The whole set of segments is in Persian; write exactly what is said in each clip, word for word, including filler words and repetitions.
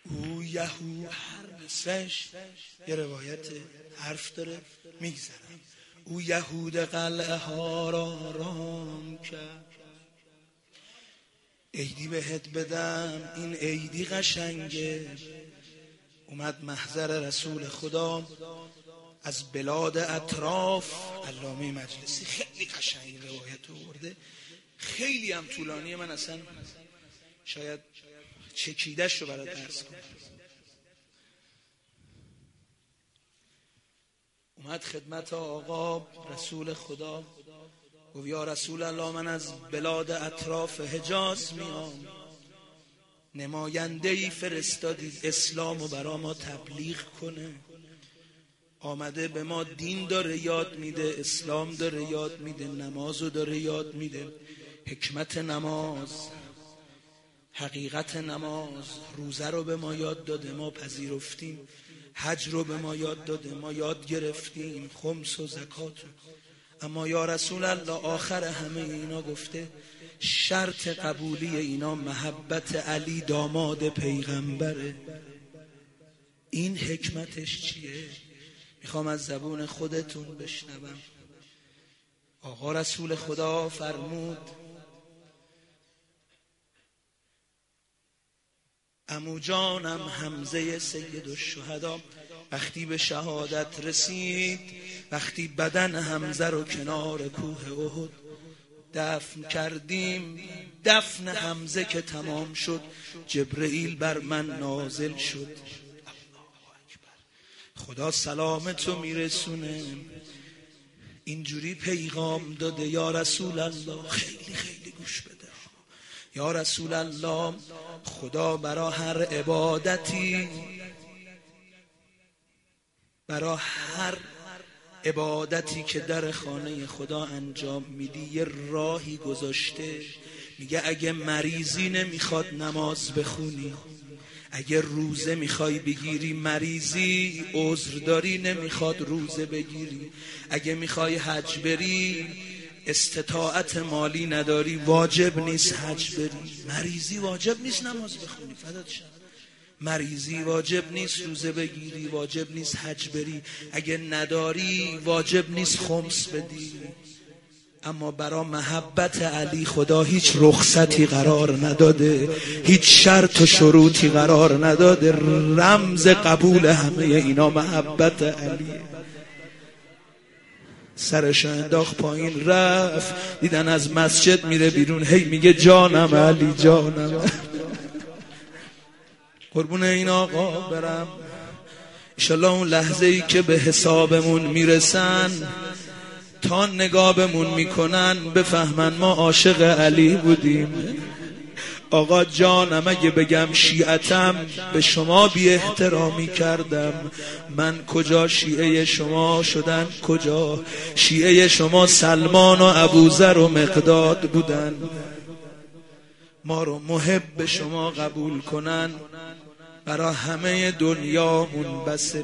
او یهو هر نصفش یه روایت حرف داره میگذرم. او یهود قلعه ها را آرام کرد. عیدی بهت بدم، این عیدی قشنگه. اومد محضر رسول خدا از بلاد اطراف. علامه مجلسی خیلی قشنگ روایت آورده، خیلی هم طولانیه، من اصلا شاید چکیدش رو برات عرض کنم. اومد خدمت آقا رسول خدا، گفت یا رسول الله من از بلاد اطراف حجاز میام، نماینده‌ای فرستادید اسلام رو برا ما تبلیغ کنه. آمده به ما دین داره یاد میده، اسلام داره یاد میده، نمازو داره یاد میده، حکمت نماز، حقیقت نماز، روزه رو به ما یاد داده، ما پذیرفتیم، حج رو به ما یاد داده، ما یاد گرفتیم، خمس و زکات. اما یا رسول الله آخر همه اینا گفته شرط قبولی اینا محبت علی داماد پیغمبره. این حکمتش چیه؟ میخوام از زبون خودتون بشنوم. آقا رسول خدا فرمود عمو جانم حمزه سید الشهدا وقتی به شهادت رسید، وقتی بدن حمزه رو کنار کوه احد دفن کردیم، دفن حمزه که تمام شد جبرئیل بر من نازل شد. خدا سلامتو میرسونه، اینجوری پیغام داده یا رسول الله، خیلی خیلی گوش بده. یا رسول الله خدا برا هر عبادتی، برا هر عبادتی که در خانه خدا انجام میدی یه راهی گذاشته. میگه اگه مریضی نمیخواد نماز بخونی، اگه روزه میخوای بگیری مریضی، عذر داری نمیخواد روزه بگیری، اگه میخوای حج بری استطاعت مالی نداری واجب نیست حج بری، مریضی واجب نیست نماز بخونی، فدات شم، مریضی واجب نیست روزه بگیری، واجب نیست حج بری، اگه نداری واجب نیست خمس بدی. اما برا محبت علی خدا هیچ رخصتی قرار نداده، هیچ شرط و شروطی قرار نداده. رمز قبول همه اینا محبت علیه. سرش انداخت پایین، رفت دیدن از مسجد میره بیرون، هی میگه جانم علی جانم. قربون این آقا برم. انشالله اون لحظه ای که به حسابمون میرسن تا نگابمون میکنن بفهمن ما عاشق علی بودیم. آقا جانم اگه بگم شیعتم به شما بی احترامی کردم، من کجا شیعه شما شدن؟ کجا شیعه شما سلمان و ابوذر و مقداد بودن. ما رو محب شما قبول کنن برا همه دنیامون بسه.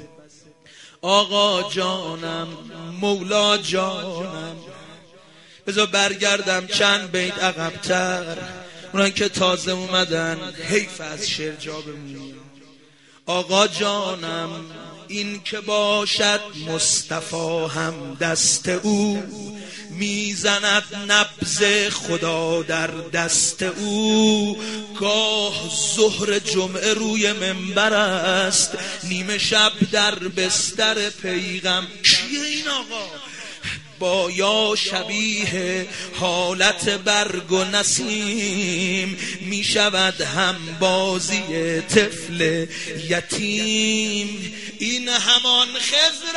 آقا جانم مولا جانم. بذار برگردم چند بیت عقب‌تر، اونان که تازه اومدن حیف از شعر جا بمونیم. آقا جانم این که باشد مصطفی هم دست او، میزند نبض خدا در دست او. گاه ظهر جمعه روی منبر است، نیمه شب در بستر پیغم. کیه این آقا؟ با یا شبیه حالت برگ و نسیم، می شود هم بازی طفل یتیم. این همان خضر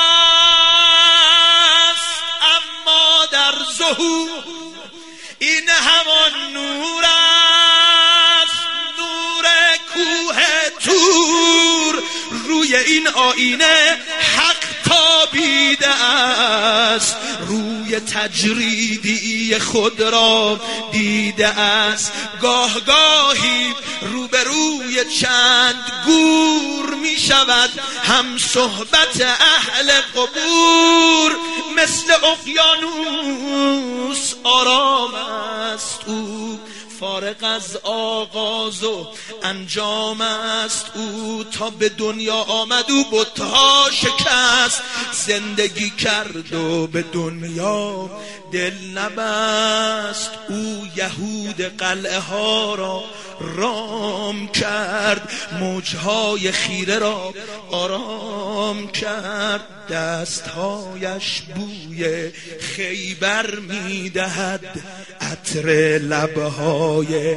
است اما در ظهور، این همان نور است نور کوه طور. روی این آینه حق تابیده است، روی تجریدی خود را دیده است. گاه گاهی روبروی چند گور می شود هم صحبت اهل قبور. مثل اقیانوس آرام است او، فارغ از آغاز و انجام است او. تا به دنیا آمد او بت‌ها شکست، زندگی کرد و به دنیا دل نبست او. یهود قلعه ها را رام کرد، موجهای خیره را آرام کرد. دستهایش بوی خیبر میدهد، عطر لبهای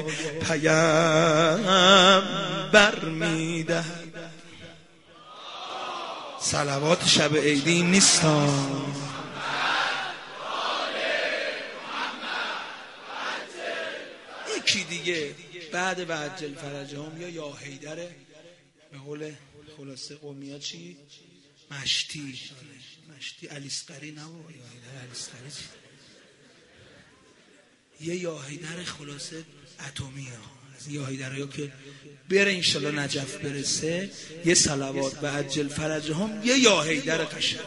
پیامبر میدهد. صلوات شب عیدی نیستان. یکی دیگه بعد وعجل فرجهم یا یا حیدره، به قول خلاصه قومی‌ها چی؟ مشتی. مشتی علیسقری نبود، یا حیدر علیسقری چی؟ یه یا حیدر خلاصه اتمی ها، از یا حیدر ها که بره انشالله نجف برسه. یه صلوات وعجل فرجهم، یه یا حیدر قشنگ.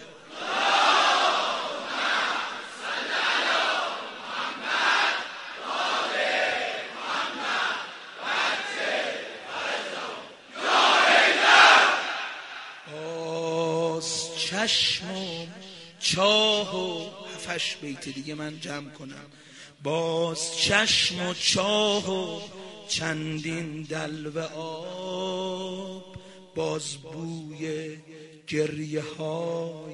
چشم و چاه و هفش بیت دیگه من جمع کنم. باز چشم و چاه و چندین دلو آب، باز بوی گریه های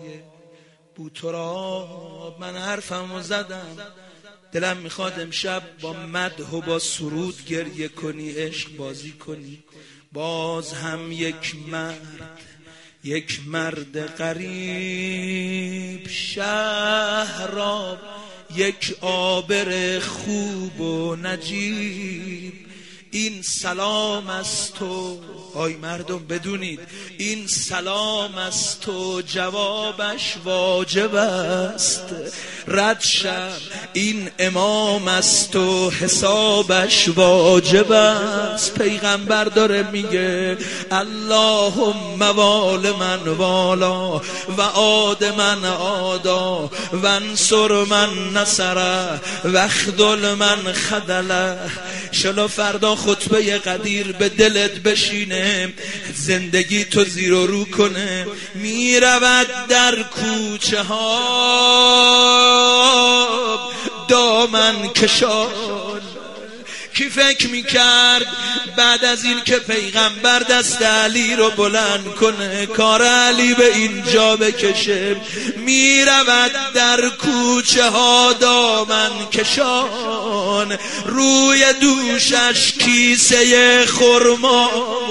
بوتراب. من حرفمو زدم، دلم میخواد امشب با مدح و با سرود گریه کنی، عشق بازی کنی. باز هم یک مرد، یک مرد غریب شهراب، یک عابر خوب و نجیب. این سلام از تو، آی مردم بدونید این سلام از تو، جوابش واجب است. رد شم این امام از تو، حسابش واجب است. پیغمبر داره میگه اللهم وال من والا و عاد من عادا و انصر من نصره و خذل من خذله. شلو فردا خطبه قدیر به دلت بشینه، زندگی تو زیر و رو کنه. می رود در کوچه ها دامن کشان. کی فکر میکرد بعد از این که پیغمبر دست علی رو بلند کنه، کار علی به اینجا بکشه؟ می رود در کوچه ها دامن کشان، روی دوشش کیسه خرما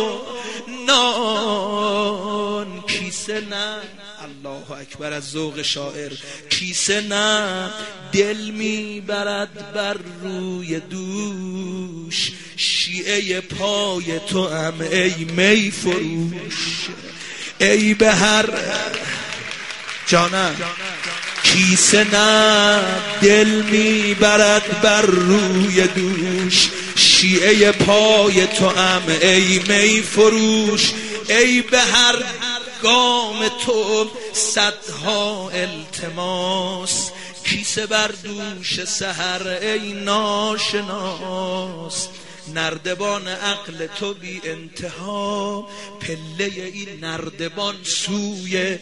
نان. کیسه نه، الله اکبر از ذوق شاعر، کیسه نه، دل میبرد بر روی دوش. شیعه پای تو هم ای می فروش، ای به هر جانم کیسه نه، دل میبرد بر روی دوش. شیعه پای تو هم ای می فروش، ای به هر گام تو صدها التماس. کیسه بر دوش سحر ای ناشناس. نردبان عقل تو بی انتها، پله این نردبان سوی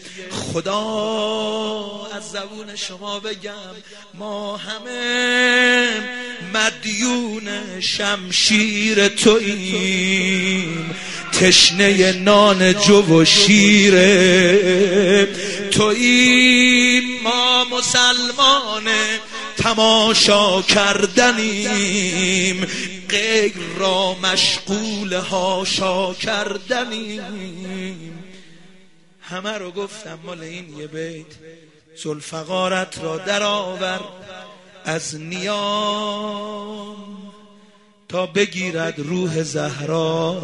خدا. از زبون شما بگم ما همه مدیون شمشیر توییم، تشنه نان جو و شیر توییم. ما مسلمان تماشا کردنیم، غیر را مشغول هاشا کردنیم. همه رو گفتم مال این یه بیت. ذوالفقارت را در آور از نیام، تا بگیرد روح زهرا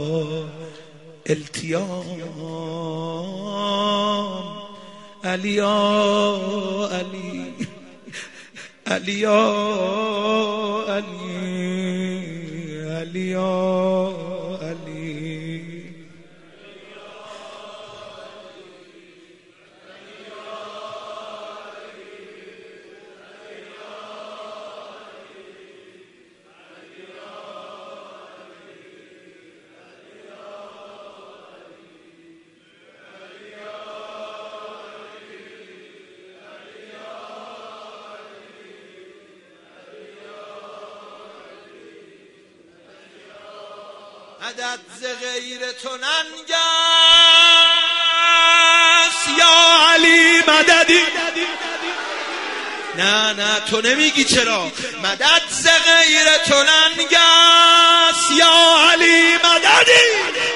التیام. علی علی علی علی علی علی. مدد ز غیر تو ننگ است یا علی مددی. نه نه تو نمیگی چرا؟ مدد ز غیر تو ننگ است یا علی مددی.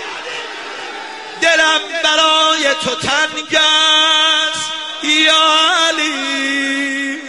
دلم برای تو تنگ است یا علی